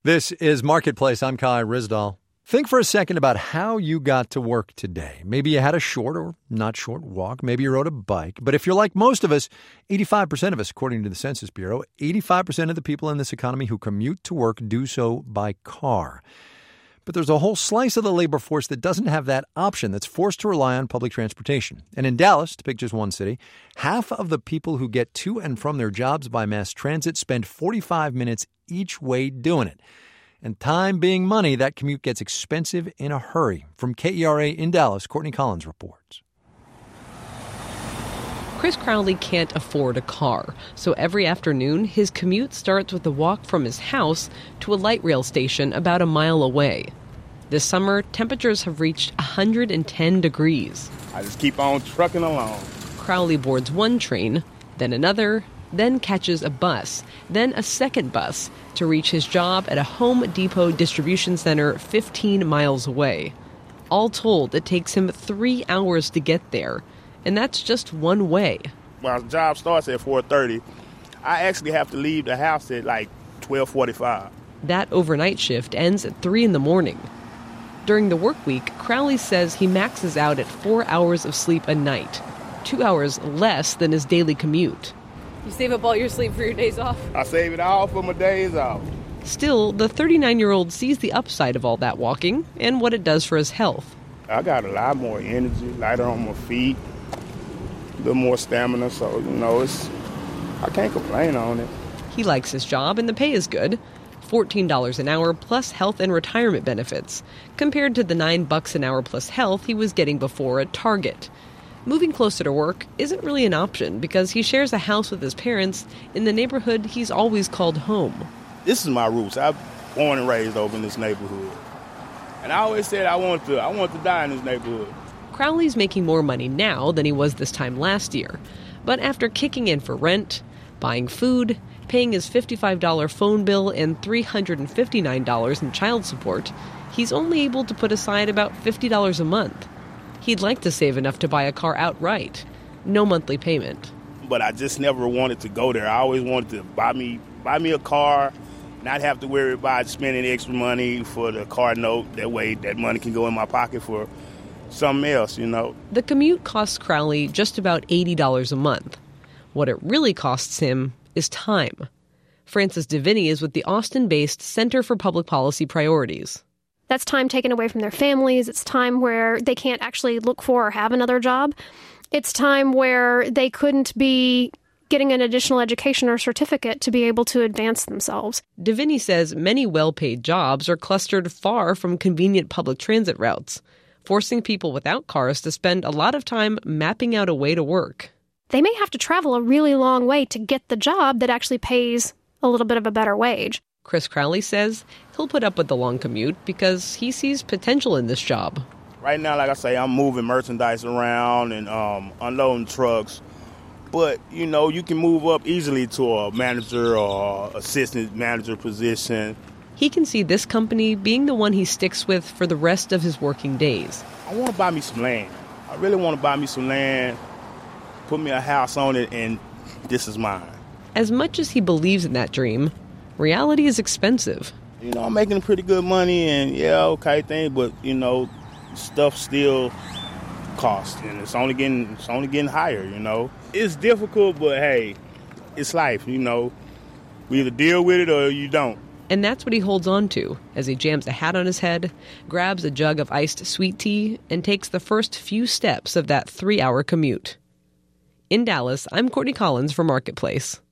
This is Marketplace. I'm Kai Ryssdal. Think for a second about how you got to work today. Maybe you had a short or not short walk. Maybe you rode a bike. But if you're like most of us, 85% of us, according to the Census Bureau, 85% of the people in this economy who commute to work do so by car. But there's a whole slice of the labor force that doesn't have that option, that's forced to rely on public transportation. And in Dallas, to pick just one city, half of the people who get to and from their jobs by mass transit spend 45 minutes each way doing it. And time being money, that commute gets expensive in a hurry. From KERA in Dallas, Courtney Collins reports. Chris Crowley can't afford a car, so every afternoon his commute starts with a walk from his house to a light rail station about a mile away. This summer, temperatures have reached 110 degrees. I just keep on trucking along. Crowley boards one train, then another, then catches a bus, then a second bus to reach his job at a Home Depot distribution center 15 miles away. All told, it takes him 3 hours to get there. And that's just one way. My job starts at 4:30. I actually have to leave the house at like 12:45. That overnight shift ends at 3 in the morning. During the work week, Crowley says he maxes out at 4 hours of sleep a night, 2 hours less than his daily commute. You save up all your sleep for your days off? I save it all for my days off. Still, the 39-year-old sees the upside of all that walking and what it does for his health. I got a lot more energy, lighter on my feet. A little more stamina, so, I can't complain on it. He likes his job and the pay is good. $14 an hour plus health and retirement benefits, compared to the $9 an hour plus health he was getting before at Target. Moving closer to work isn't really an option because he shares a house with his parents in the neighborhood he's always called home. This is my roots. I'm born and raised over in this neighborhood. And I always said I want to die in this neighborhood. Crowley's making more money now than he was this time last year. But after kicking in for rent, buying food, paying his $55 phone bill and $359 in child support, he's only able to put aside about $50 a month. He'd like to save enough to buy a car outright. No monthly payment. But I just never wanted to go there. I always wanted to buy me a car, not have to worry about spending extra money for the car note. That way that money can go in my pocket for something else, The commute costs Crowley just about $80 a month. What it really costs him is time. Frances DeVinny is with the Austin-based Center for Public Policy Priorities. That's time taken away from their families. It's time where they can't actually look for or have another job. It's time where they couldn't be getting an additional education or certificate to be able to advance themselves. DeVinny says many well-paid jobs are clustered far from convenient public transit routes, forcing people without cars to spend a lot of time mapping out a way to work. They may have to travel a really long way to get the job that actually pays a little bit of a better wage. Chris Crowley says he'll put up with the long commute because he sees potential in this job. Right now, like I say, I'm moving merchandise around and unloading trucks. But, you can move up easily to a manager or assistant manager position. He can see this company being the one he sticks with for the rest of his working days. I want to buy me some land. I really want to buy me some land, put me a house on it, and this is mine. As much as he believes in that dream, reality is expensive. I'm making pretty good money and but stuff still costs and it's only getting higher, It's difficult, but hey, it's life, We either deal with it or you don't. And that's what he holds on to as he jams a hat on his head, grabs a jug of iced sweet tea, and takes the first few steps of that 3-hour commute. In Dallas, I'm Courtney Collins for Marketplace.